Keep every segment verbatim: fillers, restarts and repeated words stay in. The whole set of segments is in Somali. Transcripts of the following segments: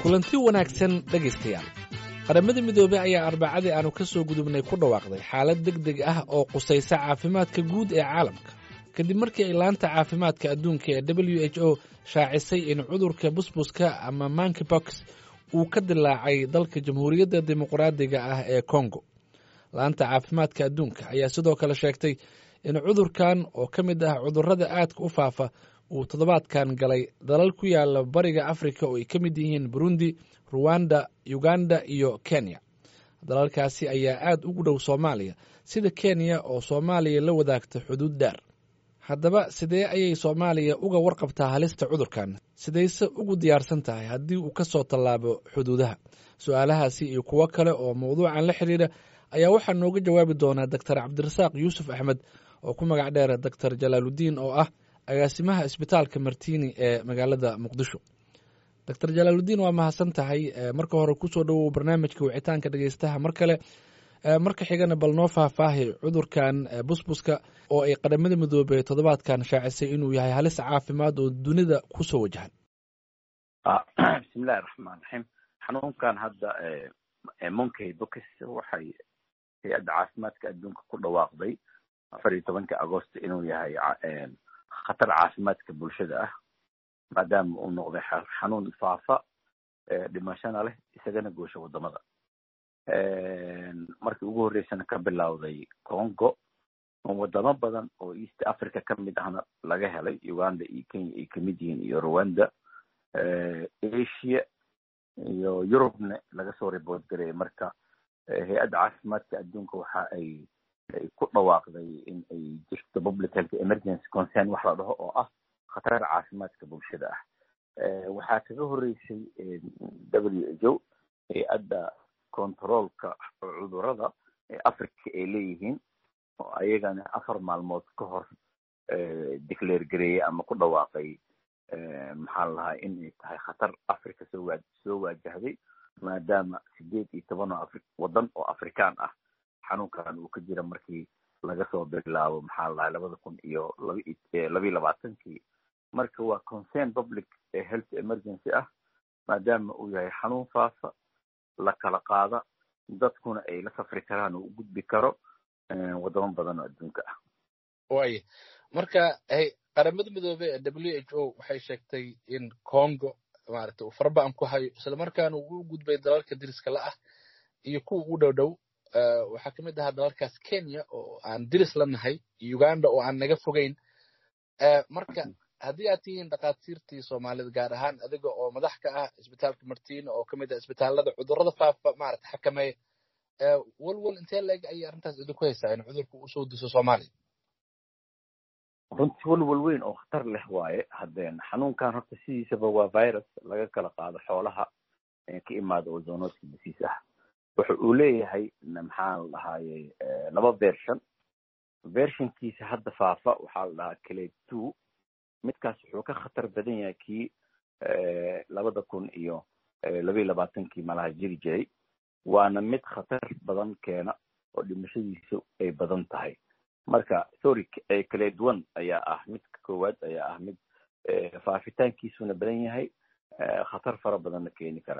kulanti wanaagsan dhegaystayaal qaramada midoobay ayaa arbacadii aanu ka soo gudubnay ku dhawaaqday xaalad degdeg ah oo qusaysa caafimaadka guud ee caalamka kadib markii ay laanta caafimaadka adduunka ee w h o shaacisay in cudurka busbuska ama monkeypox uu ka dilaacay dalka jamhuuriyadda dimuqraadiga ah ee Congo. laanta caafimaadka adduunka ayaa sidoo kale sheegtay in cudurkan oo ka mid ah cudurrada aadka u faafa uu toddobaadkan galay dalal ku yaala bariga Afrika oo ay ka mid yihiin Burundi, Rwanda, Uganda iyo Kenya. dalalkaasi ayaa aad ugu dhow Soomaaliya sida Kenya oo Soomaaliya la wadaagta xuduud dheer. haddaba sidee ayay Soomaaliya uga warqabtaa halista cudurkan? sidayse ugu diyaarsan tahay haddii uu ka soo tallaabo xuduudaha? su'aalahaasi iyo kuwo kale oo mawduucan la xiriira ayaa waxaa nooga jawaabi doonaa Dr Cabdirasaaq Yuusuf Axmed oo ku magac dheer Dr Jalaaludiin oo ah agaasimaha isbitaalka Martini ee magaalada Muqdisho. Dr Jalaaludiin waa mahadsan tahay. marka hore ku soo dhawow barnaamijka wicitaanka dhageystaha mar kale. marka xigana bal noo faahfaahi cudurkan busbuska oo ay qaramada midoobay toddobaadkan shaacisay inuu yahay halis caafimaad oo dunida ku soo wajahan. bismillaahir rahmaanir rahiim. xanuunkan hadda monkeypox waxay hay'adda caafimaadka adduunka ku dhawaaqday afar iyo tobanka Agoosto inuu yahay khatar caafimaadka bulshada ah maadaama uu noqday xanuun faafa dhimashana leh isagana goosha wadamada. markii ugu horeysana ka bilowday Congo wadamo badan oo East Africa ka mid ahna laga helay, Uganda iyo Kenya ay ka mid yihiin iyo Rwanda, Asia iyo Europe-na laga soo report gareeyay. marka hay'adda caafimaadka adduunka waxa ay ku dhawaaqday in ay jirto public health emergency concern wax la dhaho oo ah khatar caafimaadka bulshada ah. waxaa kaga horeysay W H O hay'adda controlka cudurrada ee Afrika ay leeyihiin oo ayagana afar maalmood ka hor declare gareeyay ama ku dhawaaqay maxaa la dhahaa in ay tahay khatar Afrika soo waaj soo waajahday maadaama sideed iyo toban wadan oo Afrikaan ah xanuunkan uu ka jira markii laga soo bilaabo maxaa la dhahaa labada kun iyo laba iyo labaatankii. marka waa concern public health emergency ah maadaama uu yahay xanuun faafa la kala qaada dadkuna ay la safri karaan oo u gudbi karo wadamo badan oo adduunka ah. way marka ay qaramada midoobay ee W H O waxay sheegtay in Congo maaragtay uu farbaan ku hayo isla markaana uu u gudbay dalalka diriska la ah iyo kuwa ugu dhow dhow. waxaa ka mid ah dalalkaas Kenya oo aan diris la nahay, Uganda oo aan naga fogeyn. marka haddii aad tihiin dhaqaatiirtii Soomaalida gaar ahaan adiga oo madax ka ah isbitaalka Martini oo ka mid ah isbitaalada cudurrada faafa maaragtay xakameeya, walwal intee leeg ayay arrintaas idinku haysaa in cudurku uu soo diso Soomaaliya? runtii walwal weyn oo khatar leh waaye. haddeen xanuunkan horta sidiisaba waa virus laga kala qaado xoolaha ka imaada oo zoonotic disease ah. wuxa uu leeyahay maxaa la dhahaaye laba version. versionkiisa hadda faafa waxaa la dhahaa clade two. midkaas wuxuu ka khatar badan yahay kii labada kun iyo laba iyo labaatankii malaha jiri jiray, waana mid khatar badan keena oo dhimashadiisu ay badan tahay. marka sorry clade one ayaa ah midka koowaad ayaa ah mid faafitaankiisuna badan yahay, khatar fara badanna keeni kara.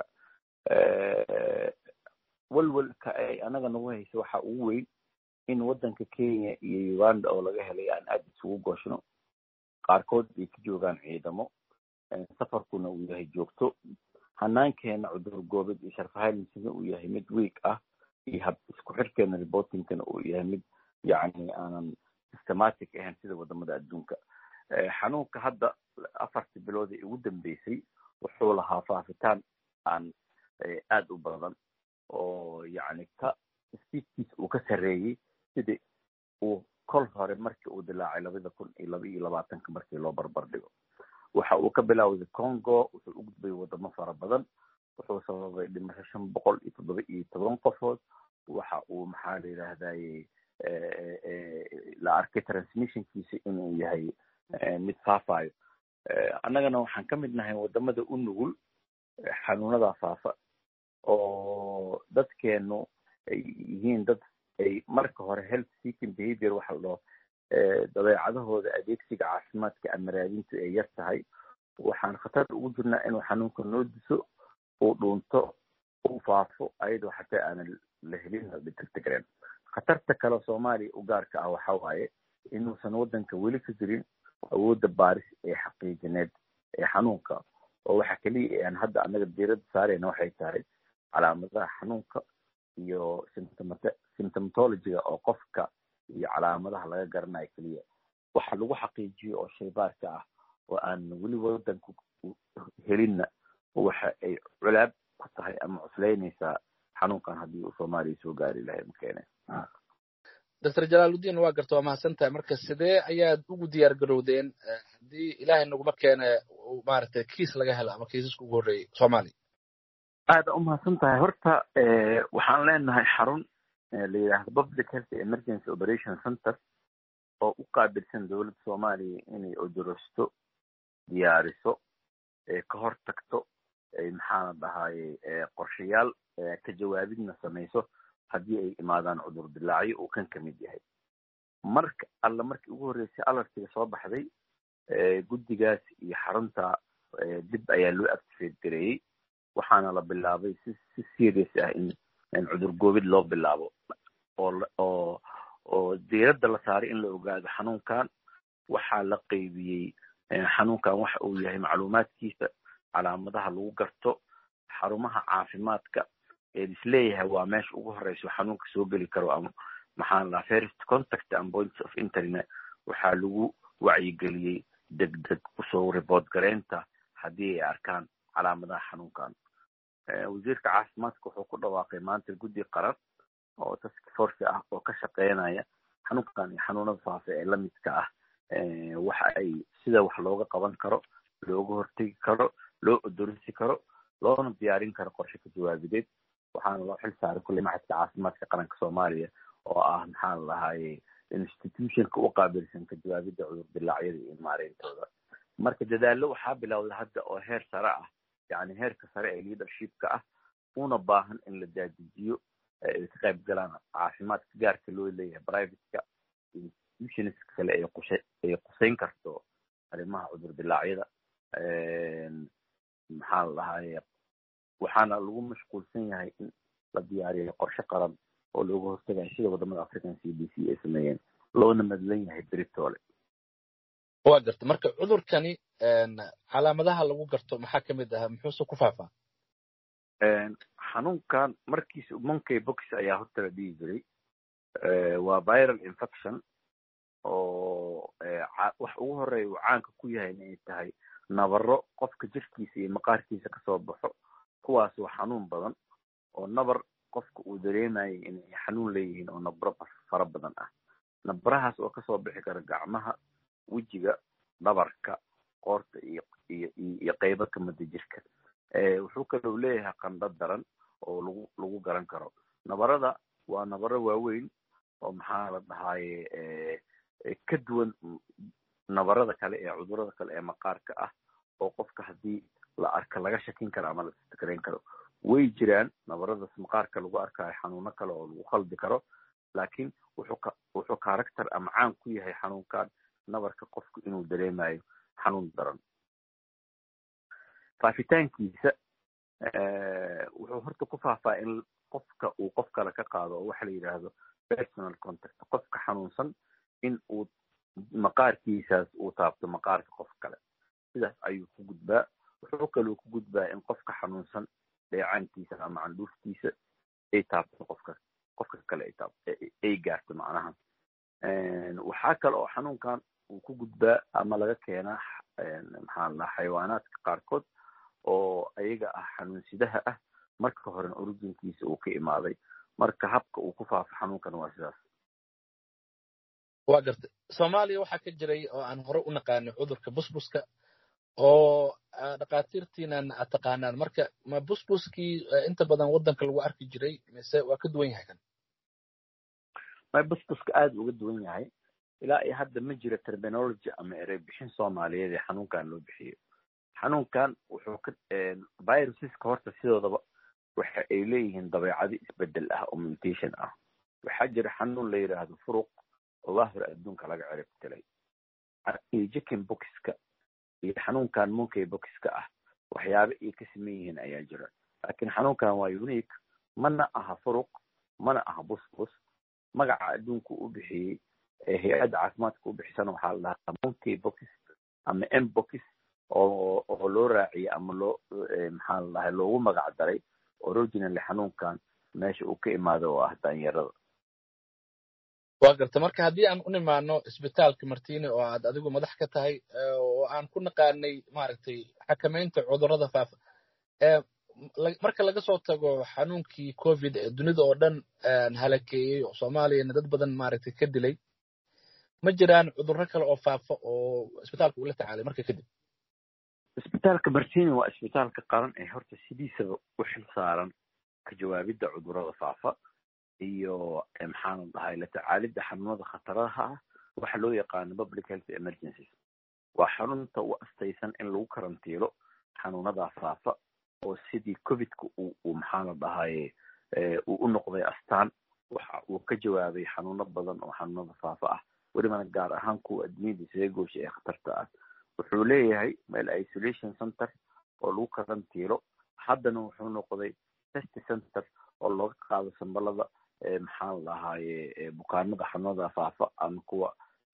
walwalka ay anaga nagu hayso waxa ugu weyn in wadanka Kenya iyo Uganda oo laga helay aan aad isugu gooshno, qaarkood ay ka joogaan ciidamo, safarkuna uu yahay joogto, hanaankeena cudur goobid iyo sharfahaynsiga uu yahay mid week ah, iyo hab isku xirkeena reportingkana uu yahay mid yacni aanan systematic ahayn sida wadamada adduunka. xanuunka hadda afartii bilood ee ugu dambeysay wuxuu lahaa faafitaan aan aad u badan oo yacni ka speedkiisa uu ka sarreeyey sidii uu kol hore markii uu dilaacay labada kun iyo laba iyo labaatanka markii loo barbar dhigo. waxa uu ka bilaawday Congo, wuxuu u gudbay wadamo fara badan, wuxuu sababay dhimasho shan boqol iyo toddoba iyo toban qofood. waxa uu maxaa la yidhaahdaye la arkay transmissionkiisa inuu yahay mid faafayo. annagana waxaan ka mid nahay wadamada u nugul xanuunada faafa oo dadkeenu ay yihiin dad ay marka hore health seeking behavior waxa la dhaho dabeecadahooda adeegsiga caafimaadka ama raadintu ay yar tahay. waxaan khatar ugu jirnaa inuu xanuunka noo diso uu dhuunto uu faafo ayadoo xataa aanan la helin la detectgareen. khatarta kale soomaaliya u gaarka ah waxa waaye inuusan waddanka weli ka jirin awoodda baaris ee xaqiijineed ee xanuunka, oo waxa keliya aan hadda annaga diiradda saarayna waxay tahay calaamadaha xanuunka iyo symptomatologiga oo qofka iyo calaamadaha laga garanayo keliya. waxa lagu xaqiijiyo oo shaybaarka ah oo aan weli waddanku helinna waxa ay culaab ku tahay ama cuslaynaysaa xanuunkan haddii uu soomaaliya soo gaari lahay makeene. doctor jalaaludiin waa garta waa mahadsantahay. marka sidee ayaad ugu diyaar garowdeen haddii ilaahay naguma keene maaragtay kiis laga helo ama kiisaska ugu horreeyay soomaaliya? aada u mahadsan tahay. horta waxaan leenahay xarun la yidhaahdo public health emergency operation center oo u qaabilsan dowladda soomaaliya inay odorosto, diyaariso, ka hor tagto, maxaana dhahaye qorshayaal ka jawaabidna samayso haddii ay imaadaan cudur dilaacyo uu kan kamid yahay. marka alla markii ugu horreysay alartiga soo baxday guddigaas iyo xarunta dib ayaa loo activate gareeyey, waxaana la bilaabay si si serious ah in in cudur goobid loo bilaabo oo oo oo diiradda la saaray in la ogaado xanuunkan. waxaa la qaybiyey xanuunkan waxa uu yahay macluumaadkiisa, calaamadaha lagu garto, xarumaha caafimaadka ee isleeyahay waa meesha ugu horeyso xanuunka soo geli karo ama maxaan la first contact and points of internet. waxaa lagu wacyigeliyey degdeg kusoo report gareynta haddii ay arkaan calaamadaha xanuunkan. wasiirka caafimaadka wuxuu ku dhawaaqay maanta guddi qaran oo task force ah oo ka shaqeynaya xanuunkan iyo xanuunada faafa ee lamidka ah waxa ay sida wax looga qaban karo, looga hortegi karo, loo odorisi karo, loona diyaarin karo qorshe ka jawaabideed. waxaana loo xil saaray kulley maxadka caafimaadka qaranka soomaaliya oo ah maxaan lahaye institutionka u qaabilsan ka jawaabidda cudur dilaacyada iyo maareyntooda. marka dadaallo waxaa bilowday hadda oo heer sare ah, yani heerka sare ee leadershipka ah, una baahan in la daadijiyo ay ka qayb galaan caafimaadka gaarka loo leeyahay privateka, institutionska kale ay qushay ay qusayn karto arrimaha cudur dilaacyada. maxaa lahaye waxaana lagu mashquulsan yahay in la diyaariyo qorshe qaran oo looga hortagayo sida wadamada african c d c ay sameeyeen, loona madlan yahay beritoole. waa garta. marka cudurkani calaamadaha lagu garto maxaa kamid ah, muxuuse ku faafaa? xanuunkan markiisa monkey box ayaa horta la dhihi jiray. waa viral infection oo wax ugu horeeya uu caanka ku yahay inay tahay nabaro qofka jirkiisa iyo maqaarkiisa kasoo baxo, kuwaas oo xanuun badan oo nabar qofka uu dareemayo inay xanuun leeyihiin oo nabaro fara badan ah. nabarahaas oo kasoo bixi kara gacmaha, wejiga, dhabarka, qoorta iyo iyo iyo qaybo kamida jirka. wuxuu kaloo leeyahay qandho daran oo lagu lagu garan karo. nabarada waa nabaro waaweyn oo maxaa la dhahaye ka duwan nabarada kale ee cudurada kale ee maqaarka ah oo qofka haddii la arka laga shakin karo ama la istikareyn karo. way jiraan nabaradaas maqaarka lagu arkayo xanuuno kale oo lagu khaldi karo, laakiin wuxuu ka wuxuu character ama caan ku yahay xanuunkan nabarka qofku inuu dareemayo xanuun daran. faafitaankiisa wuxuu horta ku faafaa in qofka uu qof kale ka qaado oo waxa la yidhaahdo personal contact. qofka xanuunsan in uu maqaarkiisaas uu taabto maqaarka qof kale, sidaas ayuu ku gudbaa. wuxuu kaloo ku gudbaa in qofka xanuunsan dheecaankiisa ama candhuuftiisa ay taabto qofka qofka kale ay taabto ay gaarto macnaha. waxaa kale oo xanuunkan uu ku gudbaa ama laga keenaa maxaa la xayawaanaadka qaarkood oo ayaga ah xanuunsidaha ah, marka horena originkiisa uu ka imaaday. marka habka uu ku faafo xanuunkan waa sidaas. waa gartay. soomaaliya waxaa ka jiray oo aan hore u naqaanay cudurka busbuska oo dhakhaatiirtiinan aad taqaanaan. marka ma busbuskii inta badan waddanka lagu arki jiray mise waa ka duwan yahay kan? ma busbuska aada uga duwan yahay. ilaa iyo hadda ma jira terminology ama erey bixin soomaaliyeed ee xanuunkan loo bixiyo. xanuunkan wuxuu ka viruseska horta sidoodaba waxa ay leeyihiin dabeecado isbedel ah oo mutation ah. waxaa jira xanuun la yidhaahdo furuq oo waa hore adduunka laga cirib tilay. iyo chicken boxka iyo xanuunkan monkey boxka ah waxyaabo ay ka sameyn yihiin ayaa jira. laakiin xanuunkan waa unique mana aha furuq mana aha busbus magaca adduunku u bixiyey hay-adda caafimaadka u bixisana waxaa la dhahaa monkey box ama mbox oo oo loo raaciyey ama loo maxaa la dhahay loogu magac daray originally xanuunkan meesha uu ka imaado oo ah daanyarada. waa garta marka haddii aan u nimaano isbitaalka Martini oo aad adigu madax ka tahay oo aan ku naqaanay maaragtay xakamaynta cudurrada faafa ee marka laga soo tago xanuunkii covid ee dunida oo dhan halakeeyay oo Soomaaliya dad badan maaragtay ka dilay ma jiraan cudurro kale oo faafa oo isbitaalku ula tacaalay marka kadib? isbitaalka Martini waa isbitaalka qaran ee horta sidiisaba u xil saaran ka jawaabidda cudurrada faafa iyo maxaan dhahay la tacaalidda xanuunada khataraha ah waxa loo yaqaan public health emergencies. waa xarunta u astaysan in lagu karantiilo xanuunada faafa oo sidii covid-ku uu maxaan dhahay uu u noqday astaan waxa uu ka jawaabay xanuuno badan oo xanuunada faafa ah weliba gaar ahaan kuwa adduunyada isaga gooshay ee khatarta ah. wuxuu leeyahay meel isolation center oo lagu karantiilo haddana wuxuu noqday test center oo looga qaado sambalada maxaan dhahaye bukaanada xanuunada faafa ama kuwa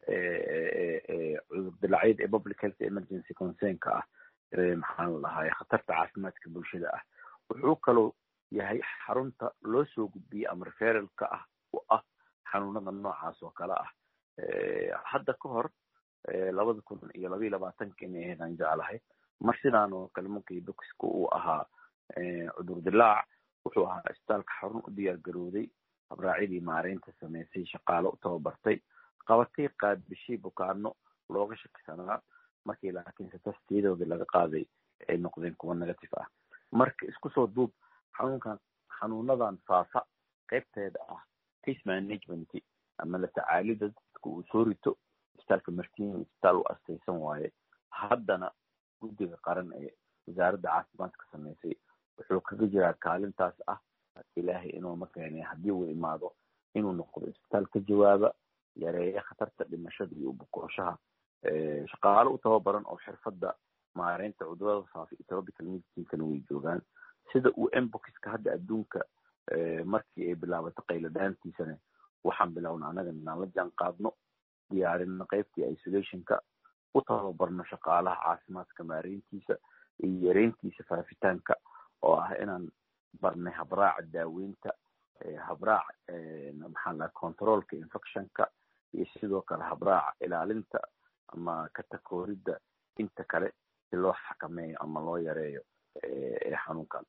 cudur dilaacid ee public health emergency concern-ka ah maxaan dhahaye khatarta caafimaadka bulshada ah. wuxuu kaloo yahay xarunta loo soo gudbiyey ama referalka ah oo ah xanuunada noocaas oo kale ah. hadda ka hor labada kun iyo laba iyo labaatanka inay ahaydaan jeclahay mar sidaan oo kale monkey boxku uu ahaa cudur dilaac wuxuu ahaa isbitaalka xarun u diyaar garooday habraacidii maareynta samaysay shaqaale u tababartay qabatay qaadbishay bukaano looga shakisanaa markii laakiinse tastiyadoodii laga qaaday ay noqdeen kuwa negative ah. marka isku soo duub xanuunkan xanuunadan faafa qaybteeda ah case management ama la tacaalida dadka uu soo rito isbitaalka Martini isbitaal u astaysan waaye. haddana guddiga qaran ee wasaaradda caafimaadka samaysay wuxuu kaga jiraa kaalintaas ah ilaahay inuu ma keenay haddii uu imaado inuu noqdo isbitaal ka jawaaba yareeya khatarta dhimashada iyo bukooshaha shaqaale u tababaran oo xirfadda maareynta cudurrada faafa iyo tropical medicine-kana way joogaan. sida uu mbox-ka hadda adduunka markii ay bilaabatay qayladhaantiisana waxaan bilownay anaga inaan la jaan qaadno diyaarino qaybtii isolationka u tababarno shaqaalaha caafimaadka maareyntiisa iyo yareyntiisa faafitaanka oo ah inaan barnay habraaca daaweynta habraac maxaa la controlka infectionka iyo sidoo kale habraaca ilaalinta ama katakooridda inta kale si loo xakameeyo ama loo yareeyo xanuunkan.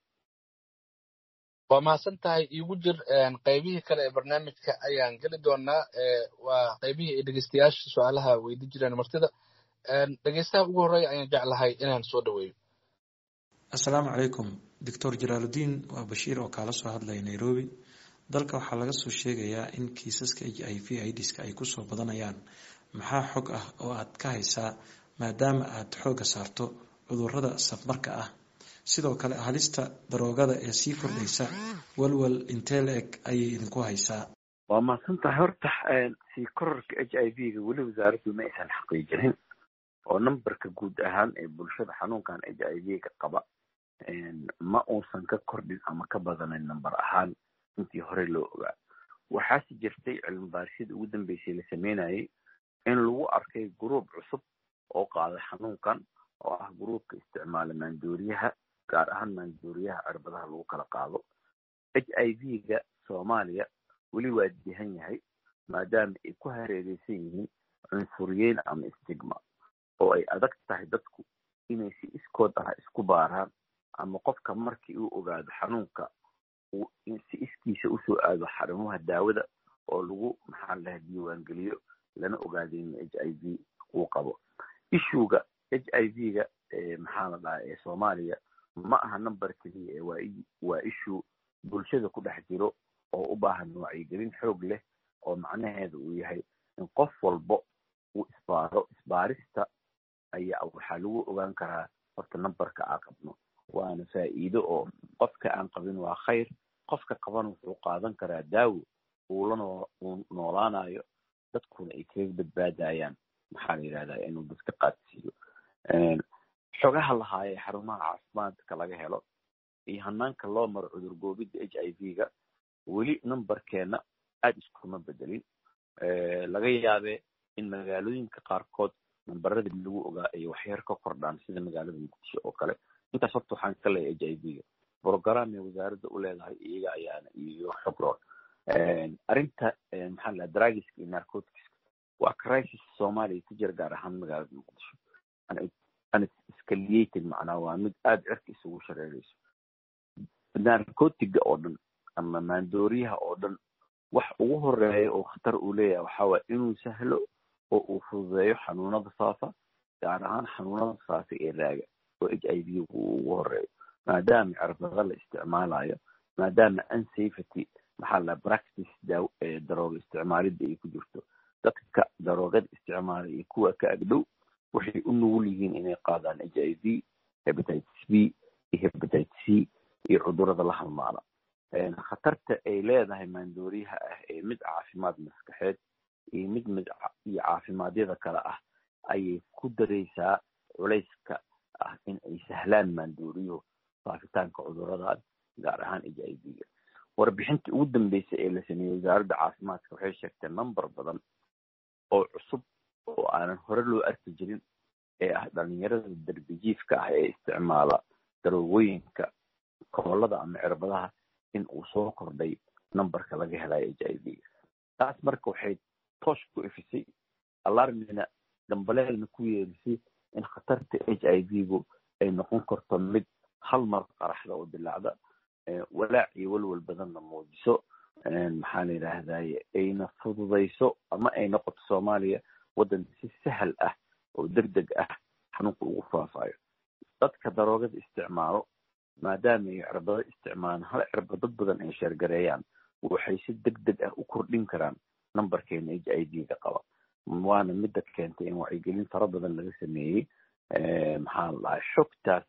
waa mahadsan tahay iigu jir qaybihii kale ee barnaamijka ayaan geli doonaa waa qaybihii ay dhegeystayaasha su-aalaha weydi jireen martida. dhegeystaha ugu horreeya ayaan jeclahay inaan soo dhaweeyo. assalaamu calaykum doctor Jalaaludiin waa Bashiir oo kala soo hadlaya Nairobi. dalka waxaa laga soo sheegayaa in kiisaska H I V AIDS ay ku soo badanayaan. maxaa xog ah oo aad ka haysaa maadaama aad xooga saarto cudurrada safmarka ah? sidoo kale halista daroogada ee sii kordhaysa walwal intee la-eg ayay idinku haysaa? waa mahadsantahay. horta sii kororka H I V-ga weli wasaaraddu ma aysan xaqiijinin oo numberka guud ahaan ee bulshada xanuunkan H I V-ga qaba ma uusan ka kordhin ama ka badanin number ahaan intii hore loo ogaa. waxaase jirtay cilmi baarisyada ugu dambeysay la sameynayay in lagu arkay gruub cusub oo qaaday xanuunkan oo ah gruubka isticmaala maandooriyaha gaar ahaan maandooriyaha cirbadaha lagu kala qaado. H I V-ga Soomaaliya weli waa dihan yahay maadaama ay ku hareereysan yihiin cunsuriyeyn ama stigma oo ay adag tahay dadku inay si iskood ah isku baaraan ama qofka markii uu ogaado xanuunka uu si iskiisa usoo aado xarumaha daawada oo lagu maxaa la diiwaan geliyo lana ogaado in H I V uu qabo. ishuuga H I V-ga maxaa la dhahaa ee Soomaaliya ma aha number keliya waa waa issue bulshada ku dhex jiro oo u baahan wacyigelin xoog leh oo macnaheedu uu yahay in qof walba uu isbaaro. isbaarista ayaa waxaa lagu ogaan karaa horta numberka aan qabno waana faa'iido oo qofka aan qabin waa khayr qofka qaban wuxuu qaadan karaa daawo uu la noolaanayo dadkuna ay kaga badbaadayaan maxaa la yidhahdaa inuu dadka qaadsiiyo. xogaha lahaayee xarumaha caafimaadka laga helo iyo hanaanka loo maro cudur goobidda h i v-ga weli numberkeena aada iskuma bedelin. laga yaabee in magaalooyinka qaarkood nambaradii lagu ogaa ay waxyar ka kordhaan sida magaalada muqdisho oo kale. intaas horta waxaan ka leeyahay h i v-ga program ay wasaaradda u leedahay iyaga ayaana iyo xogroon. arrinta maxaa la drugiska iyo narcoticska waa crisis soomaaliya ka jira gaar ahaan magaalada muqdisho. unescalated macnaa waa mid aada cirka isugu shareerayso. narcotiga oo dhan ama maandooriyaha oo dhan wax ugu horeeya oo khatar uu leeyahay waxaa waaya inuu sahlo oo uu fududeeyo xanuunada faafa, gaar ahaan xanuunada faafa ee raaga oo h i v uu ugu horeeyo, maadaama cirbada la isticmaalayo, maadaama unsafety maxaa la practice daaw ee darooga isticmaalidda ay ku jirto. dadka daroogada isticmaala iyo kuwa ka agdhow waxay u nugul yihiin inay qaadaan h i v, hepatitis b iyo hepatitis c iyo cudurada la halmaala. khatarta ay leedahay maandooriyaha ah ee mid caafimaad maskaxeed iyo mid mid iyo caafimaadiyada kale ah ayay ku daraysaa culayska ah in ay sahlaan maandooriyuhu faafitaanka cuduradan gaar ahaan h i v-ga. warbixintii ugu dambeysay ee la sameeyey wasaaradda caafimaadka waxay sheegtay number badan oo cusub oo aanan hore loo arki jirin ee ah dhalinyarada darbijiifka ah ee isticmaala daroogooyinka koolada ama cirbadaha in uu soo kordhay numberka laga helayo h i v-ga. taas marka waxay toosh ku ifisay alarmina dambaleelna ku yeerisay in khatarta h i v-gu ay noqon karto mid hal mar qaraxda oo dilaacda, walaac iyo walwal badanna muujiso. maxaa la yidhaahdaye ayna fududayso ama ay noqoto soomaaliya waddan si sahal ah oo degdeg ah xanuunka ugu faafayo. dadka daroogada isticmaalo maadaama ay cirbado isticmaalaan hal cirba dad badan ay sheergareeyaan waxay si degdeg ah u kordhin karaan numberkeena h i v-ga qaba. waana midda keentay in wacyigelin fara badan laga sameeyey maxaa la dhahay xogtaas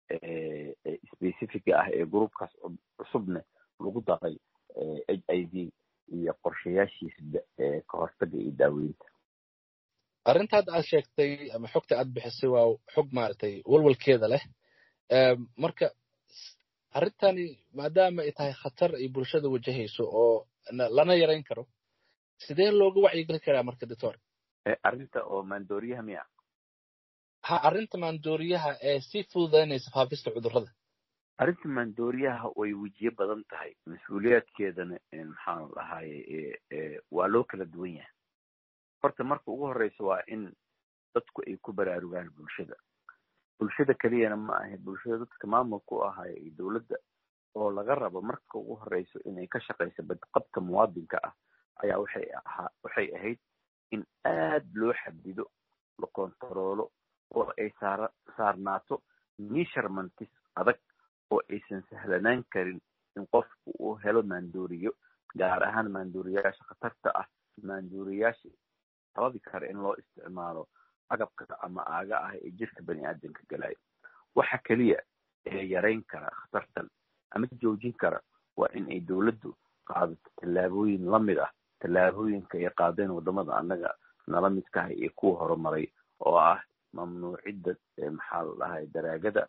specifica ah ee groupkaas cusubne lagu daqay h i v iyo qorshayaashiisa ka hortaga iyo daaweynta. arrintaad aad sheegtay ama xogta aad bixisay waa xog maaragtay walwalkeeda leh. marka arrintani maadaama ay tahay khatar ay bulshada wajahayso oo lana yarayn karo, sidee looga wacyigeli karaa marka doctor? arrinta oo maandooriyaha miya? ha arrinta maandooriyaha ee si fududaynaysa faafista cudurrada. arrinta maandooriyaha way wejiye badan tahay, mas-uuliyaadkeedana maxaan dhahaye waa loo kala duwan yahay. horta marka ugu horeysa waa in dadku ay ku baraarugaan bulshada. bulshada keliyana ma ahe bulshada dadka maamulka u ahaayo iyo dowladda oo laga rabo marka ugu horeyso inay ka shaqayso badqabka muwaadinka ah ayaa waxay ahaa waxay ahayd in aad loo xadido la kontaroolo oo ay saar saarnaato measurementis adag oo aysan sahlanaan karin in qofku uu helo maandooriyo, gaar ahaan maandooriyaasha khatarta ah, maandooriyaasha sababi kara in loo isticmaalo agabka ama aaga ah ee jirka bani aadamka galaayo. waxa keliya ee yarayn kara khatartan ama joojin kara waa in ay dowladdu qaadato tallaabooyin lamid ah tallaabooyinka ay qaadeen wadamada annaga nala midka ah ee kuwa horumaray oo ah mamnuucidda maxaa la dhahay daraagada,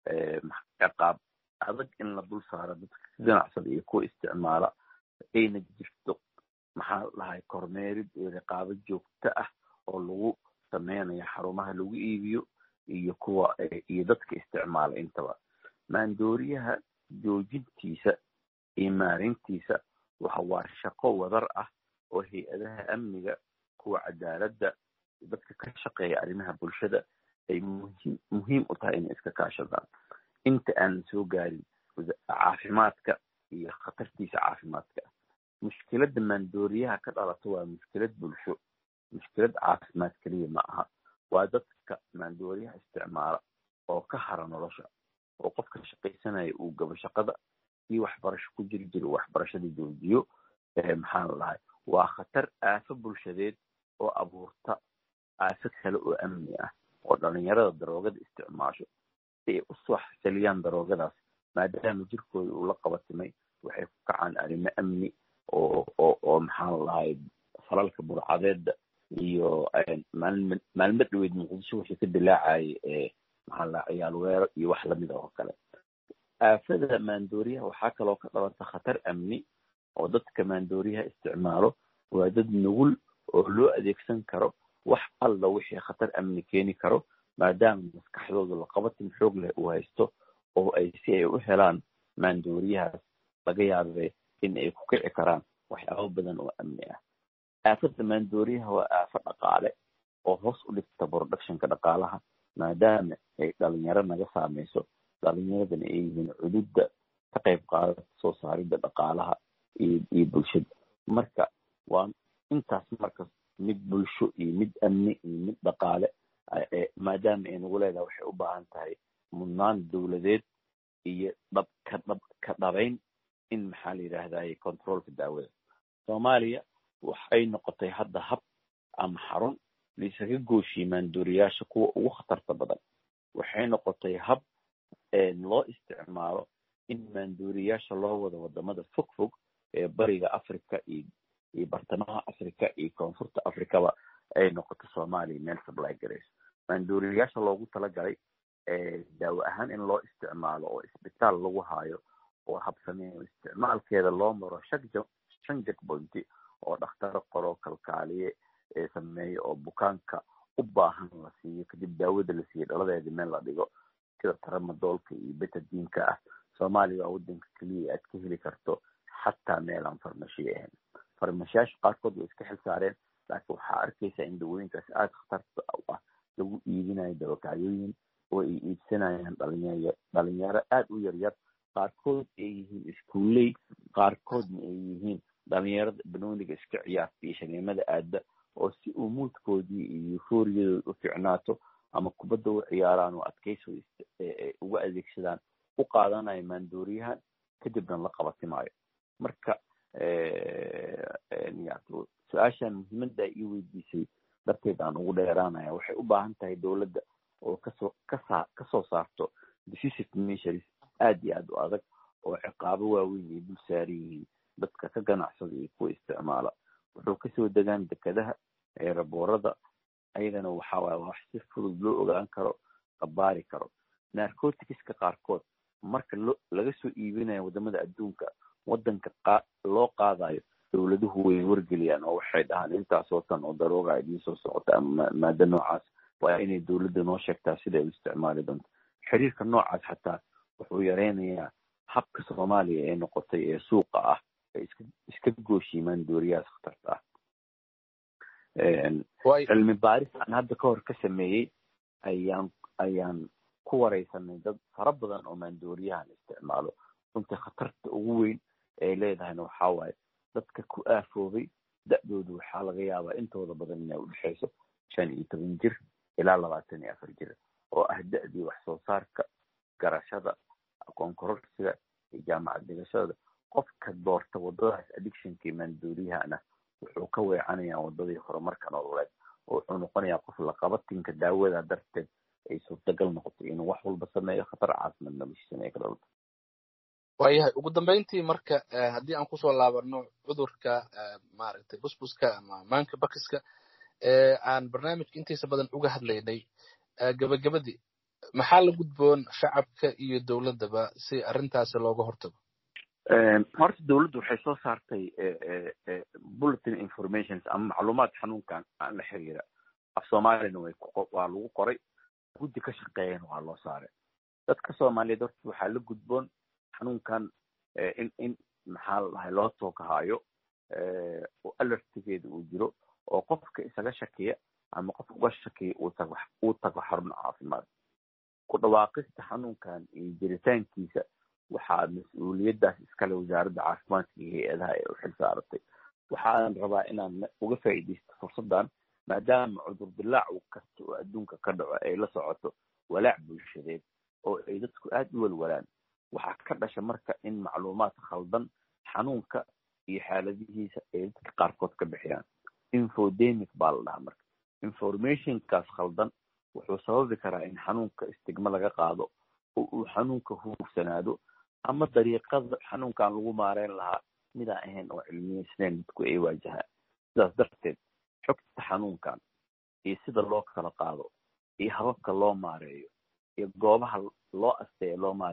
ciqaab adag in la dul saaro dadka ganacsada iyo kuwa isticmaala, ayna jirto maxaa la dhahay kormeerid iyo riqaabo joogto ah oo lagu sameynaya xarumaha lagu iibiyo iyo kuwa iyo dadka isticmaala intaba. maandooriyaha joojintiisa iyo maarintiisa waxa waa shaqo wadar ah oo hay-adaha amniga, kuwa cadaaladda, dadka ka shaqeeya arrimaha bulshada ay muhiim muhiim u tahay inay iska kaashadaan inta aan soo gaarin caafimaadka iyo khatartiisa caafimaadka. mushkiladda maandooriyaha ka dhalato waa mushkilad bulsho, mushkilad caafimaad keliya ma aha. waa dadka maandooriyaha isticmaala oo ka hara nolosha, oo qofka shaqaysanaya uu gabo shaqada iyo waxbarasho ku jiri jiro waxbarashada joojiyo. maxaa la dhahay waa khatar aafo bulshadeed oo abuurta aafo kale oo amni ah oo dhalinyarada daroogada isticmaasho si ay usoo xasiliyaan daroogadaas, maadaama jirkooda uu la qabatimay waxay ku kacaan arrimo amni oo oo oo maxaa la dhahay falalka burcadeeda iyo maalin maalmo dhaweyd muqdisho wixii ka dilaacayay ee maxaa la ciyaal weero iyo wax lamid oo kale. aafada maandooriyaha waxaa kaloo ka dhalata khatar amni oo dadka maandooriyaha isticmaalo waa dad nugul oo loo adeegsan karo wax alla wixii khatar amni keeni karo maadaama maskaxdooda laqabatin xoog leh uu haysto oo ay si ay u helaan maandooriyahaas laga yaabee in ay ku kici karaan waxyaabo badan oo amni ah. aafada maandooriyaha waa aafo dhaqaale oo hoos u dhigta productionka dhaqaalaha maadaama ay dhalinyaro naga saameyso dhalinyaradana ay yihiin cududda ka qayb qaadata soo saaridda dhaqaalaha iyo iyo bulshada. marka waa intaas marka mid bulsho iyo mid amni iyo mid dhaqaale maadaama ay nagu leedahay waxay u baahan tahay mudnaan dowladeed iyo dhab ka dhab ka dhabayn in maxaa la yidhaahdaye controolka daawada. soomaaliya waxay noqotay hadda hab ama xarun laisaga gooshiyey maandooriyaasha kuwa ugu khatarta badan. waxay noqotay hab loo isticmaalo in maandooriyaasha loo wado wadamada fog fog ee bariga africa iyo iyo bartamaha africa iyo koonfurta africaba ay noqoto soomaaliya meel supply garayso. maandooriyaasha loogu talagalay daawo ahaan in loo isticmaalo oo isbitaal lagu haayo oo habsameeyo isticmaalkeeda loo maro shan checkpointi oo dhakhtaro qoro kalkaaliye ee sameeyo oo bukaanka u baahan la siiyo kadib daawada la siiyo dhaladeeda meel la dhigo sida tramadoolka iyo betadiinka ah. soomaaliya waa wadanka keliya aad ka heli karto xataa meel aan farmashiye ahayn. farmashiyaasha qaarkood way iska xil saareen laakiin waxaa arkaysaa in dawooyinkaas aada khatarta u ah lagu iibinayo dabakacyooyin oo ay iibsanayaan dhalinyaro dhalinyaro aada u yaryar qaarkood ay yihiin iskuuley qaarkoodna ay yihiin dhalinyarada banooniga iska ciyaarta iyo shaniimada aada oo si uu muudkoodii iyo euforiyadooda u ficnaato ama kubadda u ciyaaraan oo adkayso uga adeegsadaan u qaadanayo maandooriyahan kadibna la qabatimaayo. marka su-aashaan muhiimadda ii weydiisay darteed aan ugu dheeraanaya waxay u baahan tahay dowladda oo kasoo kasaa kasoo saarto decisive measures aada iyo aada u adag oo ciqaabo waaweyn ay dul saaran yihiin dadka ka ganacsada iyo kuwa isticmaala. wuxuu kasoo degaan dekadaha eeraboorada ayagana waxaa waay wax si fudud loo ogaan karo qabaari karo. narcoticska qaarkood marka lo laga soo iibinayo wadamada adduunka wadanka qa loo qaadayo dowladuhu way wargeliyaan oo waxay dhahaan intaasoo tan oo darooga idiin soo socota ama maada noocaas waa inay dowladda noo sheegtaa sida ay u isticmaali doonto. xiriirka noocaas xataa wuxuu yareynayaa habka soomaaliya ee noqotay ee suuqa ah ay iska iska gooshiimaan dooriyahaas khatarta ah. cilmi baaris aan hadda ka hor ka sameeyey ayaan ayaan ku wareysanay dad fara badan oo maandooriyahan isticmaalo. runtii khatarta ugu weyn ay leedahayna waxaa waaye dadka ku aafoobay da-doodu waxaa laga yaabaa intooda badan inay udhexeyso shan iyo toban jir ilaa labaatan iyo afar jir oo ah da-dii wax soo saarka garashada aqoon kororsiga iyo jaamacad dhigashada. qofka doorta wadadaas addictionka iyo maandooriyahana wuxuu ka weecanayaa wadadii horumarka nololeed oo wuxuu noqonayaa qof laqabatinka daawada darteed ay suurtagal noqotay inuu wax walba sameeyo khatar caasimad noloshiisana ay ka dhalto. waayahay ugu dambeyntii marka haddii aan kusoo laabano cudurka maaragtay busbuska ama maanka bakiska ee aan barnaamijka intiisa badan uga hadlaynay gabagabadii maxaa la gudboon shacabka iyo dowladdaba si arrintaasi looga hortago? horta dowladdu waxay soo saartay bulletin informations ama macluumaad xanuunkan aan la xiriira af soomaaliyana way waa lagu qoray guddi ka shaqeeyana waa loo saaray. dadka soomaaliyeed horta waxaa la gudboon xanuunkan in in maxaa la dhahay loo toogahaayo oo alertigeeda uu jiro oo qofka isaga shakiya ama qof uga shakiya uu tago uu tago xarun caafimaad. ku dhawaaqista xanuunkan iyo jiritaankiisa waxaa mas-uuliyaddaas iskale wasaaradda caafimaadka iyo hay-adaha ee u xil saaratay. waxaan rabaa inaan uga faa'iidaysto fursaddan maadaama cudur dilaac kasta oo adduunka ka dhaco ay la socoto walaac bulshadeed oo ay dadku aada u walwalaan. waxaa ka dhasha marka in macluumaad khaldan xanuunka iyo xaaladihiisa ay dadka qaarkood ka bixiyaan. infodemic baa la dhahaa marka. informationkaas khaldan wuxuu sababi karaa in xanuunka istigma laga qaado oo uu xanuunka huugsanaado ama dariiqada xanuunkan lagu maareyn lahaa midaan ahayn oo cilmiyeysnayn dadku ay waajahaan. sidaas darteed xogta xanuunkan iyo sida loo kala qaado iyo hababka loo maareeyo iyo goobaha loo asteeya loo maareeyo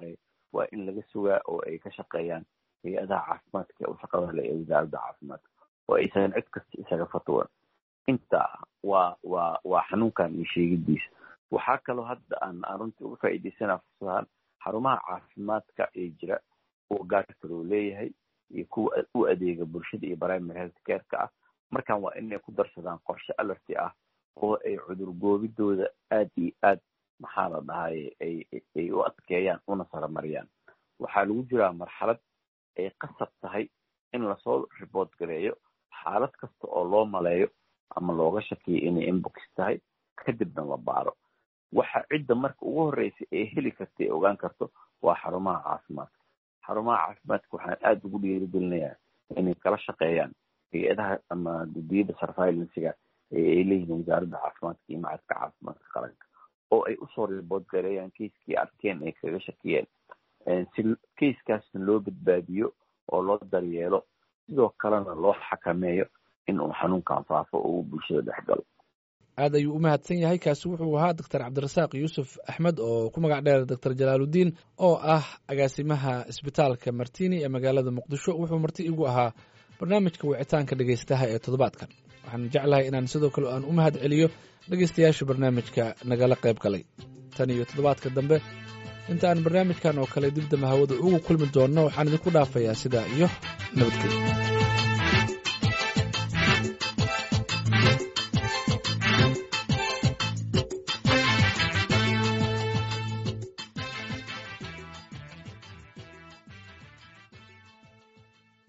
waa in laga sugaa oo ay ka shaqeeyaan hay-adaha caafimaadka ee u shaqada leh ee wasaaradda caafimaadka oo aysan cid kasta isaga fatwan. inta waa waa waa xanuunkan iyo sheegidiisa. waxaa kaloo hadda aan aan runtii uga faa'iidaysanaa fursadahan xarumaha caafimaadka ee jira oo gaarka loo leeyahay iyo kuwa u adeega bulshada iyo primary health care-ka ah markaan waa inay ku darsadaan qorshe alerti ah oo ay cudur goobidooda aad iyo aad maxaa la dhahay ay ay u adkeeyaan una saramariyaan. waxaa lagu jiraa marxalad ay qasab tahay in lasoo report gareeyo xaalad kasta oo loo maleeyo ama looga shakiyo inay inbox tahay kadibna la baaro. waxa cidda marka ugu horreysa ee heli karta ee ogaan karto waa xarumaha caafimaadka. xarumaha caafimaadka waxaan aada ugu dhiirigelinayaa inay kala shaqeeyaan hay-adaha ama guddiyada surveillancega ee ay leeyihiin wasaaradda caafimaadka iyo macadka caafimaadka qaranka oo ay usoo report gareeyaan keiskii arkeen ay kaga shakiyeen si keiskaasna loo badbaadiyo oo loo daryeelo sidoo kalena loo xakameeyo in uu xanuunkan faafo oo uu bulshada dhex galo. aad ayuu u mahadsan yahay. kaasi wuxuu ahaa doctor cabdirasaaq yuusuf axmed oo ku magac dheer doctor jalaaludiin oo ah agaasimaha isbitaalka martini ee magaalada muqdisho. wuxuu marti igu ahaa barnaamijka wicitaanka dhegaystaha ee toddobaadkan. waxaan jeclahay inaan sidoo kale aan u mahad celiyo dhegaystayaasha barnaamijka nagala qayb galay. tan iyo toddobaadka dambe inta aan barnaamijkan oo kale dib dama hawada ugu kulmi doonno waxaan idinku dhaafayaa sidaa iyo nabadgelyo.